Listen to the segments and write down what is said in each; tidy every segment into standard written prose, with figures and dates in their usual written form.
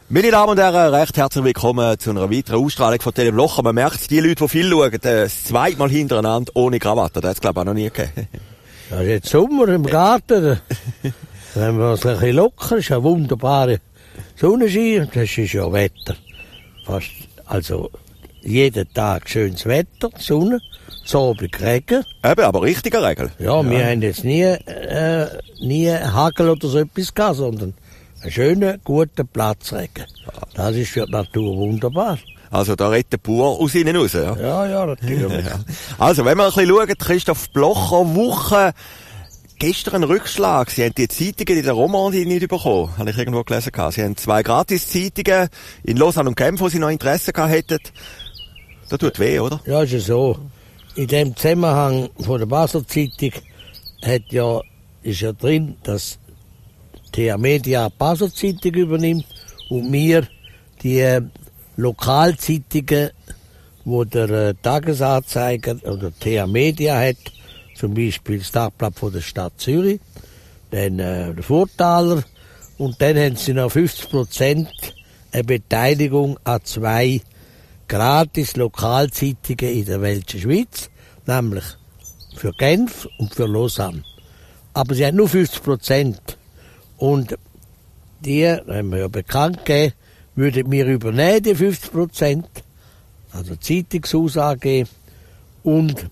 Meine Damen und Herren, recht herzlich willkommen zu einer weiteren Ausstrahlung von Tele Blocher. Man merkt, die Leute, die viel schauen, das zweimal hintereinander ohne Krawatte. Das hat es, glaube ich, auch noch nie gegeben. Ja, jetzt Sommer im Garten. Dann haben wir uns ein bisschen locker. Es ist ein wunderbarer Sonnenschein. Das ist ja Wetter. Fast, also, jeden Tag schönes Wetter, Sonne, Abend Regen. Eben, aber richtiger Regen. Ja, wir haben jetzt nie Hagel oder so etwas gehabt, sondern einen schönen, guten Platzregen. Das ist für die Natur wunderbar. Also da redet pur aus ihnen raus, ja? Ja, natürlich. Ja. Also, wenn wir ein bisschen schauen, Christoph Blocher, Woche, gestern ein Rückschlag. Sie haben die Zeitungen in der Romandie nicht bekommen, habe ich irgendwo gelesen. Sie haben 2 Gratis-Zeitungen in Lausanne und Genf, wo sie noch Interesse gehabt hätten. Das tut weh, oder? Ja, ist ja so. In dem Zusammenhang von der Basler Zeitung ist ja drin, dass TH Media die Basler Zeitung übernimmt und wir die Lokalzeitungen, wo der Tagesanzeiger oder TH Media hat, zum Beispiel das Tagblatt von der Stadt Zürich, dann der Vortaler und dann haben sie noch 50% eine Beteiligung an 2 gratis Lokalzeitungen in der welchen Schweiz, nämlich für Genf und für Lausanne. Aber sie haben nur 50%. Und die, haben wir ja bekannt gegeben, würden wir übernehmen, die 50%, also Zeitungshaus AG, und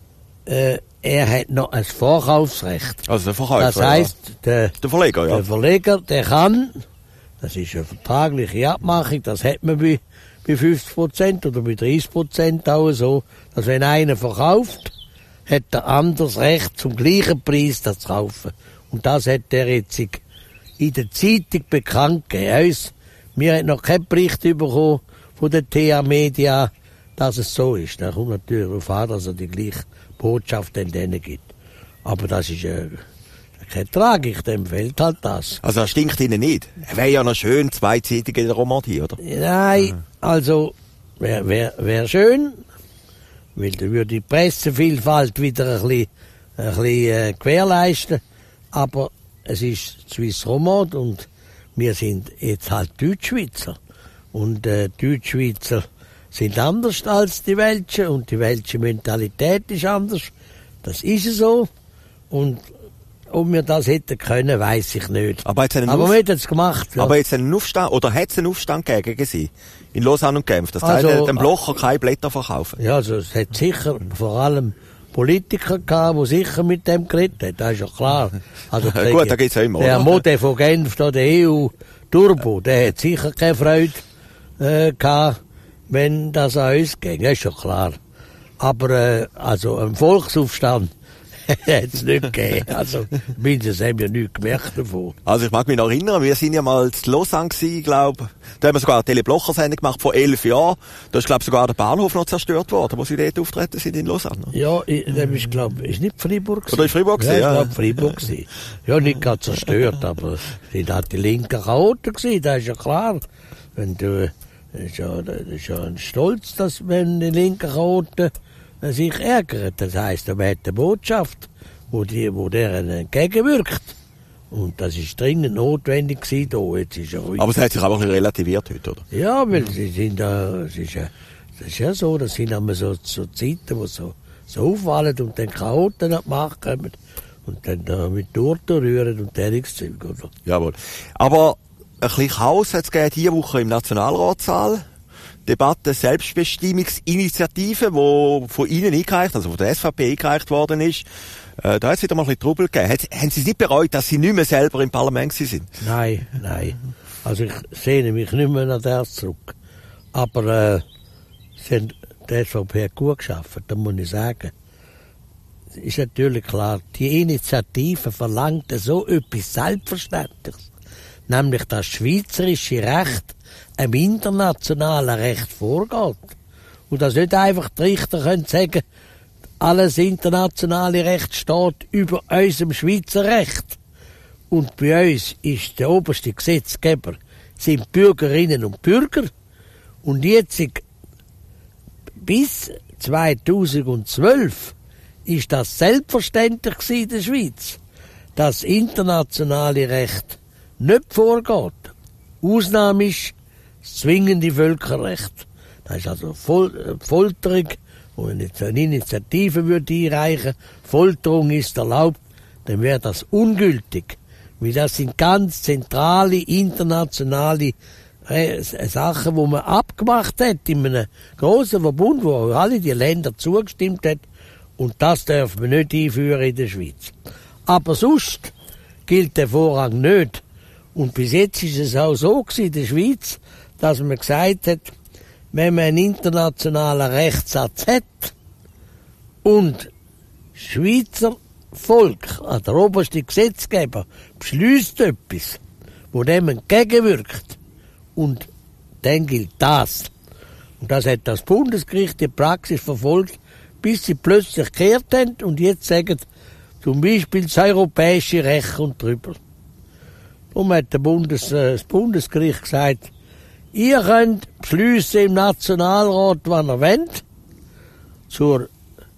er hat noch ein Vorkaufsrecht. Also der Verkäufer, das heisst, der Verleger, ja. Der Verleger, der kann, das ist eine vertragliche Abmachung, das hat man bei 50% oder bei 30% auch so, dass wenn einer verkauft, hat der andere das Recht, zum gleichen Preis das zu kaufen. Und das hat der jetzt in der Zeitung bekannt gegeben. Wir haben noch keinen Bericht bekommen von der TH Media, dass es so ist. Da kommt natürlich darauf an, dass er die gleiche Botschaft an denen gibt. Aber das ist keine Tragik, dem fehlt halt das. Also das stinkt Ihnen nicht? Wäre ja noch schön, 2 Zeitungen in der Romandie, oder? Nein, also wär schön, weil dann würde die Pressevielfalt wieder ein bisschen gewährleisten. Aber es ist Swiss Romand und wir sind jetzt halt Deutschschweizer. Und Deutschschweizer sind anders als die Welschen und die welsche Mentalität ist anders. Das ist so. Und ob wir das hätten können, weiss ich nicht. Aber wir hätten es gemacht. Ja. Aber jetzt einen Aufstand, oder hat es einen Aufstand gegen Sie? In Lausanne und Genf? Das heißt, dem Blocher keine Blätter verkaufen? Ja, also es hat sicher vor allem Politiker gehabt, die sicher mit dem geredet haben. Das ist ja klar. Also gut, da gibt's ja immer. Der Mode von Genf, der EU-Turbo, der hat sicher keine Freude gehabt, wenn das an uns ging. Das ist ja klar. Aber also ein Volksaufstand hat es nicht gegeben. Also, mindestens haben wir nichts gemerkt davon. Also, ich mag mich noch erinnern, wir sind ja mal in Lausanne gewesen, glaube. Da haben wir sogar eine Tele-Blocher-Sendung gemacht vor 11 Jahren. Da ist, glaube ich, sogar der Bahnhof noch zerstört worden, wo sie dort auftreten sind in Lausanne. Ja, das ist, glaube ich, nicht Freiburg gewesen. Oder in Freiburg gewesen, ja. Ich glaube, Freiburg gewesen. Ja, nicht gerade zerstört, aber sind halt die linken Chaoten gewesen, das ist ja klar. Wenn du, das ist ja ein Stolz, dass wenn die linken Chaoten sich ärgern. Das heisst, man hat eine Botschaft, wo deren entgegenwirkt. Und das ist dringend notwendig gewesen, da. Jetzt ist ja ruhig. Aber es hat sich aber ein bisschen relativiert heute, oder? Ja, weil sie sind das ist ja so, das sind immer so Zeiten, wo so auffallen und dann Chaoten an die Macht kommen und dann da mit Torten rühren und dergleichen Zeug, oder? Jawohl. Aber ein bisschen Chaos hat es gegeben diese Woche im Nationalratssaal. Debatte Selbstbestimmungsinitiative, die von Ihnen eingereicht, also von der SVP eingereicht worden ist. Da hat es wieder mal ein bisschen Trubel gegeben. Haben Sie es nicht bereut, dass Sie nicht mehr selber im Parlament sind? Nein. Also ich sehne mich nicht mehr nach das zurück. Aber die SVP hat gut geschafft, das muss ich sagen. Es ist natürlich klar, die Initiative verlangt so etwas Selbstverständliches. Nämlich das schweizerische Recht einem internationalen Recht vorgeht. Und dass nicht einfach die Richter können sagen, alles internationale Recht steht über unserem Schweizer Recht. Und bei uns ist der oberste Gesetzgeber, sind Bürgerinnen und Bürger. Und jetzt, bis 2012, ist das selbstverständlich in der Schweiz, dass internationale Recht nicht vorgeht. Ausnahme ist das zwingende Völkerrecht. Das ist also Folterung, wo eine Initiative würde einreichen, Folterung ist erlaubt, dann wäre das ungültig. Weil das sind ganz zentrale, internationale Sachen, die man abgemacht hat in einem grossen Verbund, wo alle die Länder zugestimmt haben. Und das dürfen wir nicht einführen in der Schweiz. Aber sonst gilt der Vorrang nicht. Und bis jetzt ist es auch so gewesen in der Schweiz, dass man gesagt hat, wenn man einen internationalen Rechtssatz hat und das Schweizer Volk, der oberste Gesetzgeber, beschließt etwas, wo dem entgegenwirkt, und dann gilt das. Und das hat das Bundesgericht die Praxis verfolgt, bis sie plötzlich gekehrt haben und jetzt sagen, zum Beispiel das europäische Recht kommt drüber. Darum hat das Bundesgericht gesagt, ihr könnt beschliessen im Nationalrat, wann ihr wollt, zur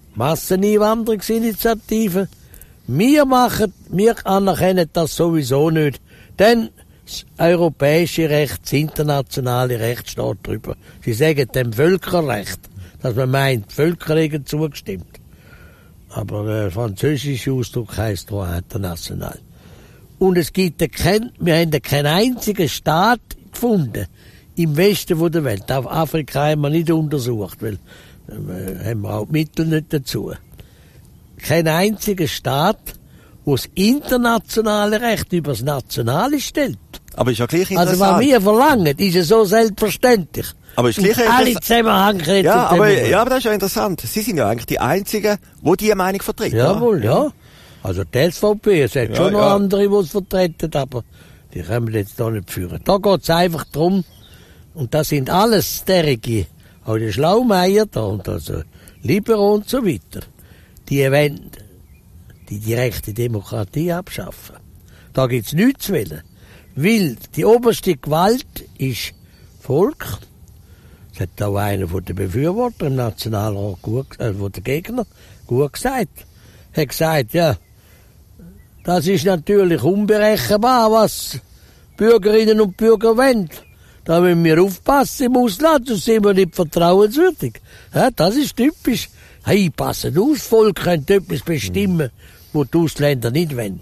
Masseneinwanderungsinitiative. Wir anerkennen das sowieso nicht, denn das europäische Recht, das internationale Recht steht drüber. Sie sagen dem Völkerrecht, dass man meint, die Völker haben zugestimmt. Aber der französische Ausdruck heisst droit international. Und wir haben keinen einzigen Staat gefunden im Westen der Welt. Auf Afrika haben wir nicht untersucht, weil haben wir auch die Mittel nicht dazu. Kein einziger Staat, der das internationale Recht über das Nationale stellt. Aber ist ja gleich interessant. Also was wir verlangen, ist ja so selbstverständlich. Aber ist gleich alle Zusammenhänge reden. Ja, aber das ist ja interessant. Sie sind ja eigentlich die Einzigen, die diese Meinung vertreten. Jawohl, ja. Also die SVP, es hat schon noch andere, die es vertreten, aber die können wir jetzt da nicht führen. Da geht es einfach darum, und das sind alles derige, auch die Schlaumeier da und also Libero und so weiter, die wollen die direkte Demokratie abschaffen. Da gibt es nichts zu wollen. Weil die oberste Gewalt ist Volk. Das hat auch einer von den Befürwortern im Nationalrat, von den Gegnern, gut gesagt. Er hat gesagt, ja, das ist natürlich unberechenbar, was Bürgerinnen und Bürger wollen. Da müssen wir aufpassen im Ausland, sonst sind wir nicht vertrauenswürdig. Ja, das ist typisch. Hey, passen auf, Volk könnte etwas bestimmen, was die Ausländer nicht wollen.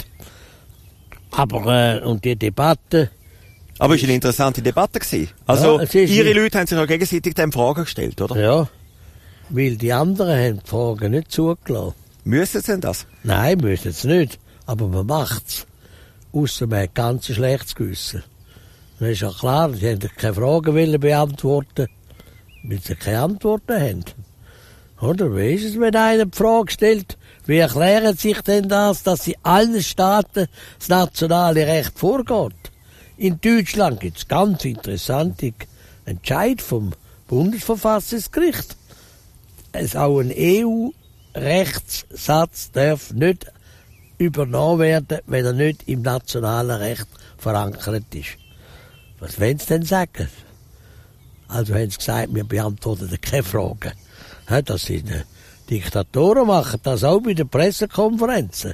Aber, und die Debatte... Aber es war eine interessante Debatte gewesen. Also, ja, Ihre Leute haben sich auch gegenseitig dem Fragen gestellt, oder? Ja, weil die anderen haben die Fragen nicht zugelassen. Müssen sie denn das? Nein, müssen sie nicht. Aber man macht's. Ausser man hat ganz schlechtes Gewissen. Das ist ja klar, sie haben keine Fragen beantworten, weil sie keine Antworten haben. Oder wie ist es, wenn einer die Frage stellt, wie erklären sich denn das, dass in allen Staaten das nationale Recht vorgeht? In Deutschland gibt es ganz interessante Entscheid vom Bundesverfassungsgericht. Auch ein EU-Rechtssatz darf nicht übernommen werden, wenn er nicht im nationalen Recht verankert ist. Was wollen Sie denn sagen? Also haben sie gesagt, wir beantworten keine Fragen. Ja, das sind Diktatoren, machen das auch bei den Pressekonferenzen.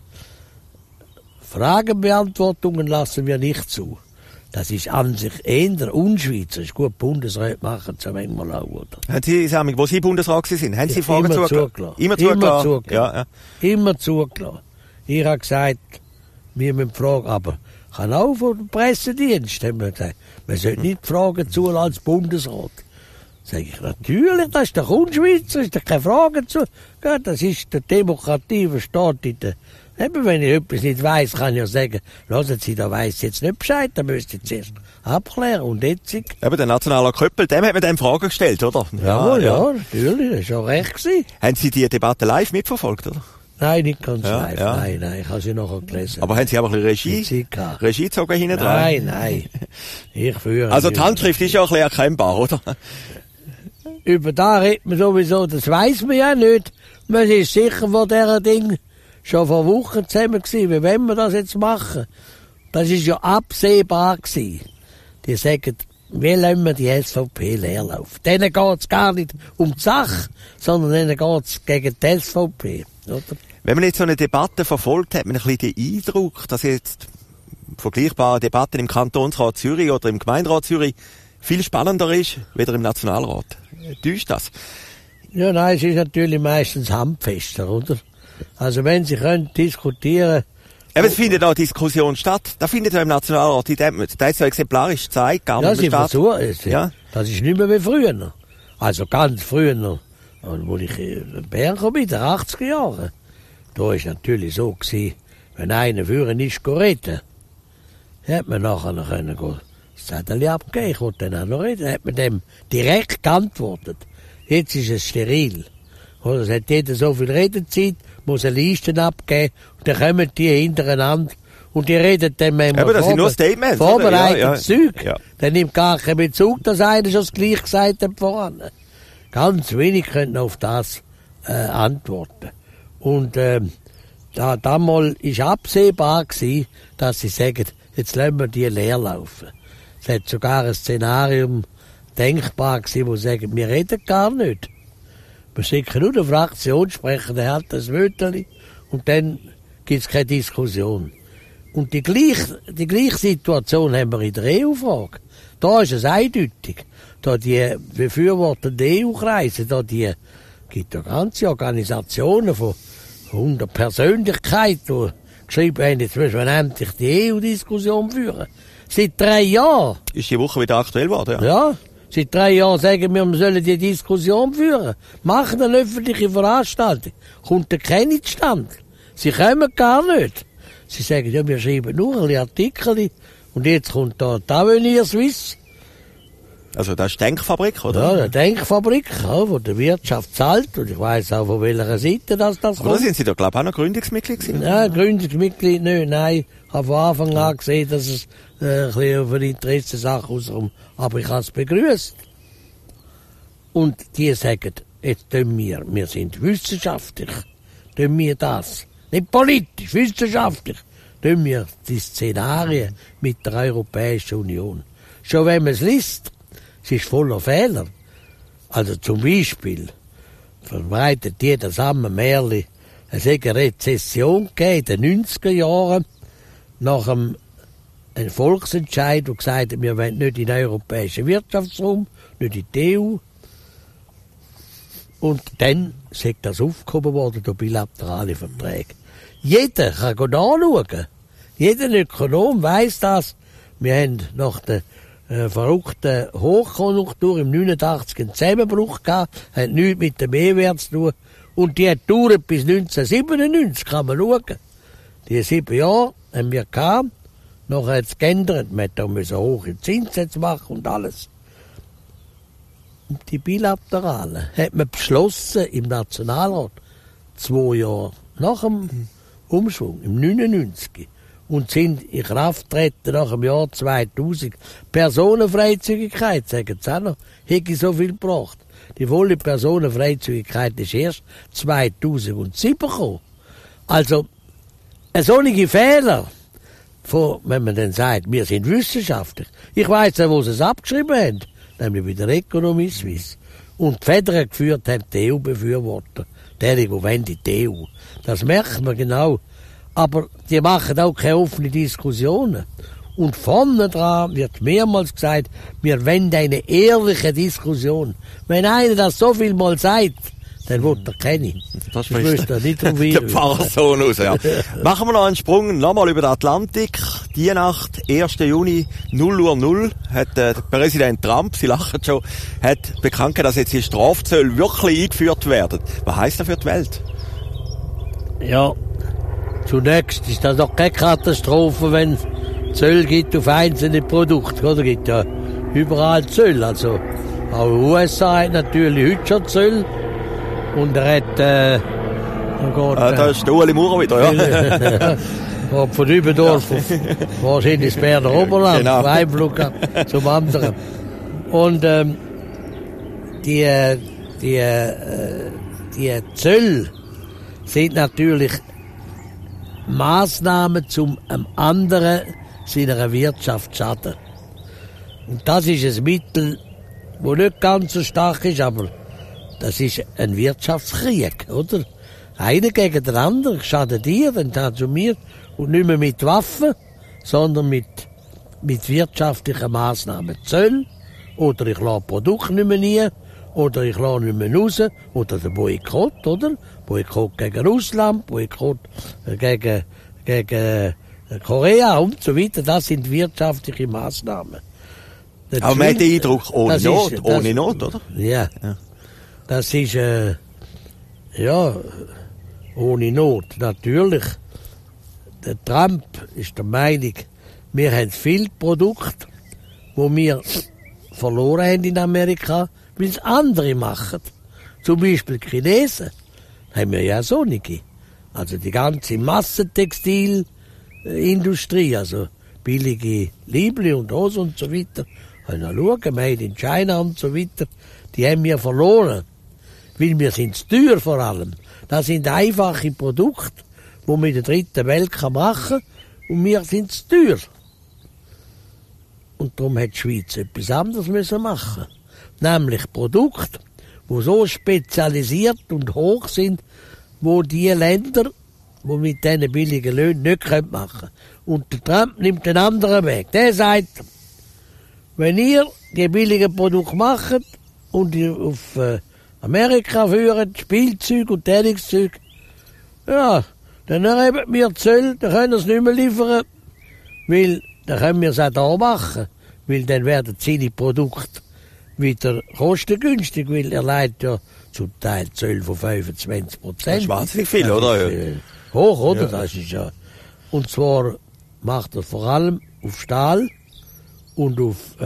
Fragenbeantwortungen lassen wir nicht zu. Das ist an sich eher unschweizerisch. Gut, Bundesräte machen es ja manchmal auch, oder? Haben Sie, wo Sie Bundesrat waren, haben Sie Fragen zugelassen? Immer zugelassen. Ja. Immer zugelassen. Ich habe gesagt, wir müssen fragen, aber ich habe auch von dem Pressedienst haben wir gesagt, man sollte nicht Fragen zulassen als Bundesrat. Sag ich, natürlich, das ist doch unschweizerisch, da keine Fragen zu. Ja, das ist der Demokratie, versteht in der... Eben, wenn ich etwas nicht weiss, kann ich ja sagen, hören Sie, da weiss jetzt nicht Bescheid, da müsst ihr zuerst abklären und jetzt... Eben, der nationale Köppel, dem hat man dann Fragen gestellt, oder? Jawohl, ja, natürlich, das war schon recht gewesen. Haben Sie die Debatte live mitverfolgt, oder? Nein, nicht ganz live, nein, ich habe sie nachher gelesen. Aber haben Sie aber ein bisschen Regie gezogen hinten dran? Nein, ich führe... Also die Handschrift ist ja auch ein bisschen erkennbar, oder? Über da redet man sowieso, das weiss man ja nicht. Man ist sicher von dieser Ding schon vor Wochen zusammen gewesen, wie wollen wir das jetzt machen? Das ist ja absehbar gewesen. Die sagen, wie lassen wir die SVP leerlaufen? Denen geht's gar nicht um die Sache, sondern denen geht's gegen die SVP, oder? Wenn man jetzt so eine Debatte verfolgt, hat man ein bisschen den Eindruck, dass jetzt vergleichbare Debatten im Kantonsrat Zürich oder im Gemeinderat Zürich viel spannender ist, weder im Nationalrat. Täuscht das? Ja, nein, es ist natürlich meistens handfester, oder? Also wenn Sie können diskutieren... Aber es findet auch Diskussion statt. Da findet ja im Nationalrat, da ist so exemplarisch gezeigt, gar ja, nicht Sie mehr statt. versuchen es. Ja. Das ist nicht mehr wie früher. Also ganz früher, wo ich in Bern kam, in den 80er Jahren. Da war es natürlich so gewesen, wenn einer führen ist reden, hat man nachher noch das Zettel abgegeben, ich wollte dann auch noch reden, hat man dem direkt geantwortet. Jetzt ist es steril. Oder es hat jeder so viel Redezeit, muss eine Liste abgeben, und dann kommen die hintereinander, und die reden dann manchmal aber das sind nur Statements, vorbereitetes Zeug. Ja. Dann nimmt gar keinen Bezug, dass einer schon das Gleiche gesagt hat voran. Ganz wenig können auf das antworten. Und damals war absehbar gewesen, dass sie sagen, jetzt lassen wir die leer laufen. Es hat sogar ein Szenarium denkbar gewesen, wo sie sagen, wir reden gar nicht. Wir schicken nur den Fraktionssprecher, der hat das Wörterchen, und dann gibt es keine Diskussion. Und die gleiche Situation haben wir in der EU-Frage. Da ist es eindeutig. Da die Befürworter der EU-Kreise, gibt ja ganze Organisationen von 100 Persönlichkeiten, die geschrieben haben, jetzt müssen wir endlich die EU-Diskussion führen. Seit 3 Jahren. Ist die Woche wieder aktuell geworden, ja? Ja. Seit 3 Jahren sagen wir sollen die Diskussion führen. Machen eine öffentliche Veranstaltung. Kommt da keine zustande. Sie kommen gar nicht. Sie sagen, ja, wir schreiben nur ein Artikel, und jetzt kommt da die Avenir Suisse. Also das ist die Denkfabrik, oder? Ja, eine Denkfabrik, ja, wo die Wirtschaft zahlt, und ich weiss auch, von welcher Seite das kommt. Oder sind Sie da, glaube ich, auch noch Gründungsmitglied gewesen? Nein, Gründungsmitglied nicht, nein. Ich habe von Anfang an gesehen, dass es ein bisschen auf eine Interessensache auskommt. Aber ich habe es begrüßt. Und die sagen, jetzt tun wir sind wissenschaftlich, tun wir das. Nicht politisch, wissenschaftlich. Tun wir die Szenarien mit der Europäischen Union. Schon wenn man es liest, es ist voller Fehler. Also zum Beispiel verbreitet jeder Sammelmärli, es hat eine Rezession gegeben in den 90er Jahren, nach einem Volksentscheid, der gesagt hat, wir wollen nicht in den europäischen Wirtschaftsraum, nicht in die EU. Und dann ist das aufgehoben worden durch bilaterale Verträge. Jeder kann nachschauen. Jeder Ökonom weiss das. Wir haben nach der verrückten Hochkonjunktur im 89 einen Zusammenbruch gehabt, hat nichts mit dem E-Wert zu tun. Und die hat gedauert bis 1997, kann man schauen. Die 7 Jahre haben wir gehabt. Nachher hat es geändert. Man musste hohe Zinssätze machen und alles. Und die Bilateralen hat man beschlossen im Nationalrat 2 Jahre nach dem Umschwung, im 99. Und sind in Kraft treten nach dem Jahr 2000. Personenfreizügigkeit, sagen sie auch noch, hätte so viel gebracht. Die volle Personenfreizügigkeit ist erst 2007 gekommen. Also, solche Fehler, wenn man dann sagt, wir sind wissenschaftlich. Ich weiss ja, wo sie es abgeschrieben haben, nämlich bei der Ökonomie Suisse. Und die Federn geführt haben die EU-Befürworter, die wollen die EU. Das merkt man genau. Aber die machen auch keine offenen Diskussionen. Und vorne dran wird mehrmals gesagt, wir wollen eine ehrliche Diskussion. Wenn einer das so viel mal sagt, dann will er keine. Das ist nicht drum der Pfarrsohn raus, ja. Machen wir noch einen Sprung, nochmal über den Atlantik. Die Nacht, 1. Juni, 0:00, hat der Präsident Trump, Sie lachen schon, hat bekannt gegeben, dass jetzt die Strafzölle wirklich eingeführt werden. Was heisst das für die Welt? Ja, zunächst ist das doch keine Katastrophe, wenn es Zölle gibt auf einzelne Produkte. Oder gibt ja überall Zölle. Also auch die USA hat natürlich heute schon Zölle. Und er hat, da ist der Ueli Maurer wieder, ja. Von Übendorf auf wahrscheinlich das Berner Oberland, genau. vom einen Flug zum anderen. Und die Zölle sind natürlich Massnahmen zum einem anderen seiner Wirtschaft schaden. Und das ist ein Mittel, das nicht ganz so stark ist, aber das ist ein Wirtschaftskrieg, oder? Einer gegen den anderen schadet dir, dann schadet du mir. Und nicht mehr mit Waffen, sondern mit wirtschaftlichen Massnahmen. Zölle oder ich lasse Produkte nicht mehr nie, oder ich lasse nicht mehr raus, oder der Boykott, oder? Boykott gegen Russland, Boykott gegen Korea und so weiter. Das sind wirtschaftliche Maßnahmen. Aber man hat den Eindruck, ohne Not, oder? Ja. Das ist, ohne Not, natürlich. Der Trump ist der Meinung, wir haben viele Produkte, die wir verloren haben in Amerika, weil es andere machen. Zum Beispiel die Chinesen. Haben wir ja so nicht. Also die ganze Massentextilindustrie, also billige Liebli und Hosen und so weiter. Schauen, Made in China und so weiter, die haben wir verloren. Weil wir sind zu teuer vor allem. Das sind einfache Produkte, die man in der dritten Welt machen kann, und wir sind zu teuer. Und darum hat die Schweiz etwas anderes müssen machen. Nämlich Produkte, die so spezialisiert und hoch sind, wo die Länder, die mit diesen billigen Löhnen nicht machen können. Und der Trump nimmt einen anderen Weg. Der sagt, wenn ihr die billigen Produkte macht und ihr auf Amerika führt, Spielzeug und Trainingszeug, ja, dann erheben wir Zölle, dann können wir es nicht mehr liefern, weil dann können wir es auch da machen, weil dann werden seine Produkte wieder kostengünstig, weil er leidet ja zum Teil Zölle von 25%. Das ist wahnsinnig viel, oder? Hoch, oder? Ja. Das ist ja. Und zwar macht er vor allem auf Stahl und auf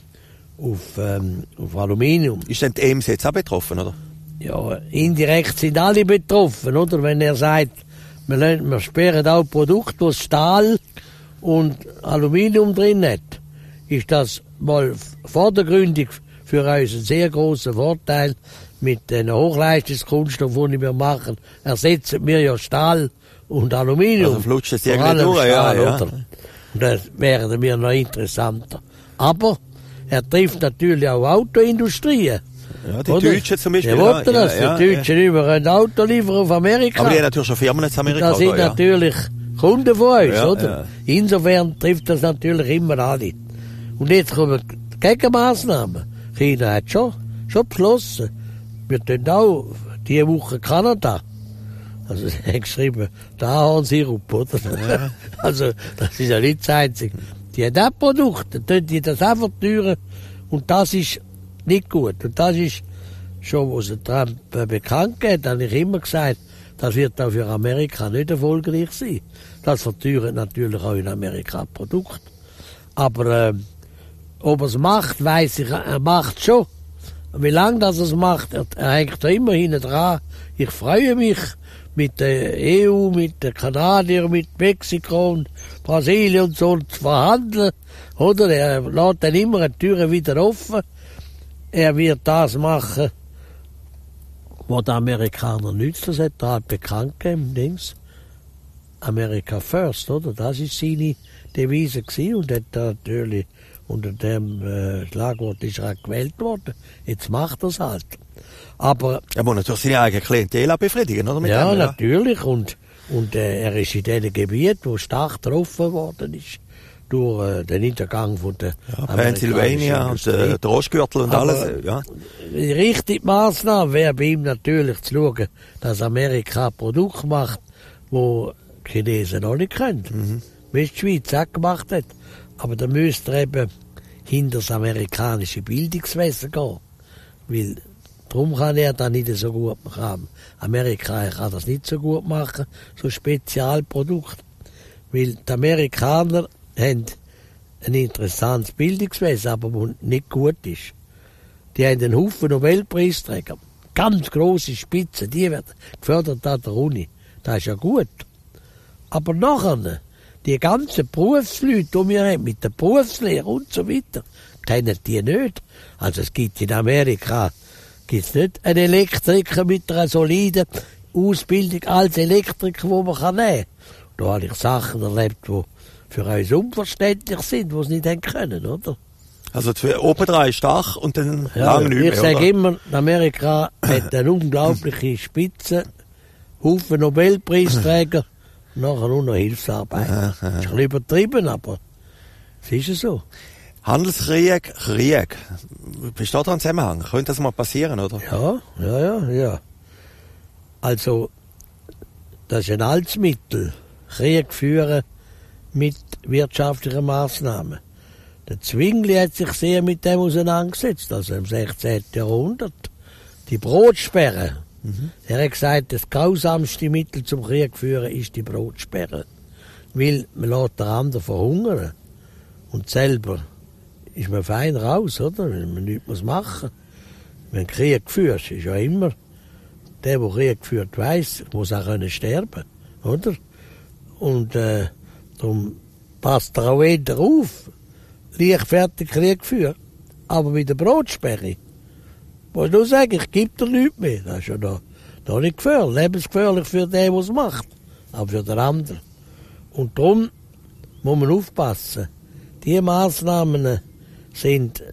Aluminium. Ist denn die EMS jetzt auch betroffen, oder? Ja, indirekt sind alle betroffen, oder? Wenn er sagt, wir sperren auch Produkte, die Stahl und Aluminium drin hat, ist das mal vordergründig für uns ein sehr großer Vorteil. Mit den Hochleistungskunststoffen, die wir machen, ersetzen wir ja Stahl und Aluminium. Also flutscht es irgendwie durch, ja. Oder? Und das wäre mir noch interessanter. Aber er trifft natürlich auch Autoindustrien. Ja, die Deutschen zum Beispiel. Die wollten das. Die Deutschen über ein Auto liefern auf Amerika. Aber die haben natürlich schon Firmen in Amerika. Das sind natürlich Kunden von uns, oder? Ja. Insofern trifft das natürlich immer alle. Und jetzt kommen die Gegenmaßnahmen. China hat schon beschlossen. Wir tun auch diese Woche Kanada. Also, sie haben geschrieben, da haben sie Sirup, oder? Ja. Also, das ist ja nicht das Einzige. Die haben auch Produkte, dann die das auch verteuern. Und das ist nicht gut. Und das ist schon, was der Trump bekannt gibt, habe ich immer gesagt, das wird auch für Amerika nicht erfolgreich sein. Das verteuert natürlich auch in Amerika Produkte. Aber ob er es macht, weiss ich, er macht es schon. Wie lange das er es macht, er hängt da immer hinten dran. Ich freue mich mit der EU, mit den Kanadiern, mit Mexiko und Brasilien und so zu verhandeln. Oder? Er lässt dann immer die Türen wieder offen. Er wird das machen, was der Amerikaner nützt. Das hat er halt bekannt gegeben, Dings. America First, oder? Das war seine Devise gewesen und hat natürlich unter dem Schlagwort ist er gewählt worden. Jetzt macht er es halt. Aber er muss natürlich seine eigene Klientel befriedigen, oder? Mit ja, dem, natürlich. Und er ist in diesem Gebiet, wo stark getroffen worden ist, durch den Niedergang von der Pennsylvania und der Ostgürtel und alles. Ja. Die richtige Maßnahme wäre bei ihm natürlich zu schauen, dass Amerika Produkte macht, wo die Chinesen noch nicht können. Wie es die Schweiz auch gemacht hat. Aber da müsste er eben hinter das amerikanische Bildungswesen gehen. Weil darum kann er das nicht so gut machen. Amerika kann das nicht so gut machen, so Spezialprodukte. Weil die Amerikaner haben ein interessantes Bildungswesen, aber das nicht gut ist. Die haben einen Haufen Nobelpreisträger. Ganz grosse Spitzen, die werden gefördert an der Uni. Das ist ja gut. Aber nachher, die ganzen Berufsleute, die wir haben, mit der Berufslehre und so weiter, kennen die nicht. Also es gibt in Amerika nicht einen Elektriker mit einer soliden Ausbildung als Elektriker, die man nehmen kann. Da habe ich Sachen erlebt, die für uns unverständlich sind, die es nicht haben können, oder? Also oben dran ist Dach und dann lange nicht mehr, ich sage immer, Amerika hat eine unglaubliche Spitze, Haufen Nobelpreisträger, nachher nur noch Hilfsarbeit. Das ist ein bisschen übertrieben, aber es ist so. Handelskrieg, Krieg. Besteht da ein Zusammenhang? Könnte das mal passieren, oder? Ja. Also, das ist ein altes Mittel. Krieg führen mit wirtschaftlichen Maßnahmen. Der Zwingli hat sich sehr mit dem auseinandergesetzt, also im 16. Jahrhundert. Die Brotsperre. Er hat gesagt, das grausamste Mittel zum Krieg führen ist die Brotsperre. Weil man lässt den anderen verhungern. Und selber ist man fein raus, oder? Wenn man nichts machen muss. Wenn Krieg führt, ist ja immer, der Krieg führt, weiss, muss auch sterben, oder? Und darum passt er auch jeder auf, leichtfertig Krieg führen. Aber mit der Brotsperre, muss ich nur sagen, ich gebe dir nichts mehr. Das ist ja da nicht gefährlich, lebensgefährlich für den, der es macht, aber für den anderen. Und darum muss man aufpassen. Diese Massnahmen sind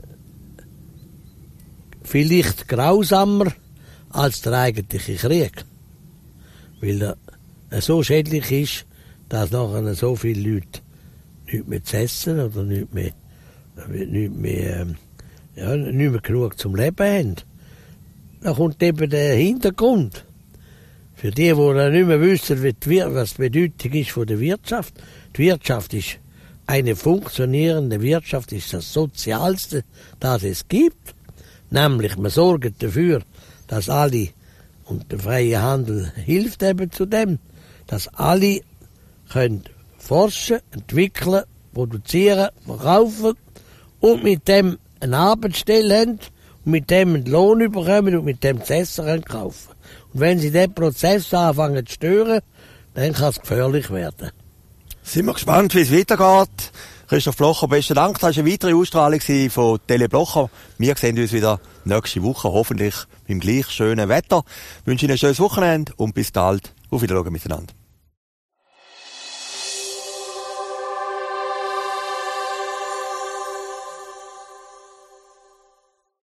vielleicht grausamer als der eigentliche Krieg. Weil er so schädlich ist, dass nachher so viele Leute nichts mehr zu essen oder nicht mehr genug zum Leben haben. Da kommt eben der Hintergrund. Für die dann nicht mehr wissen, was die Bedeutung ist von der Wirtschaft. Die Wirtschaft ist eine funktionierende Wirtschaft, ist das Sozialste, das es gibt. Nämlich, man sorgt dafür, dass alle, und der freie Handel hilft eben zu dem, dass alle können forschen, entwickeln, produzieren, verkaufen und mit dem eine Arbeitsstelle haben und mit dem einen Lohn bekommen und mit dem zu essen können kaufen. Und wenn sie den Prozess anfangen zu stören, dann kann es gefährlich werden. Sind wir gespannt, wie es weitergeht. Christoph Blocher, besten Dank. Das war eine weitere Ausstrahlung von Tele Blocher. Wir sehen uns wieder nächste Woche, hoffentlich beim gleich schönen Wetter. Ich wünsche Ihnen ein schönes Wochenende und bis bald. Auf Wiedersehen miteinander.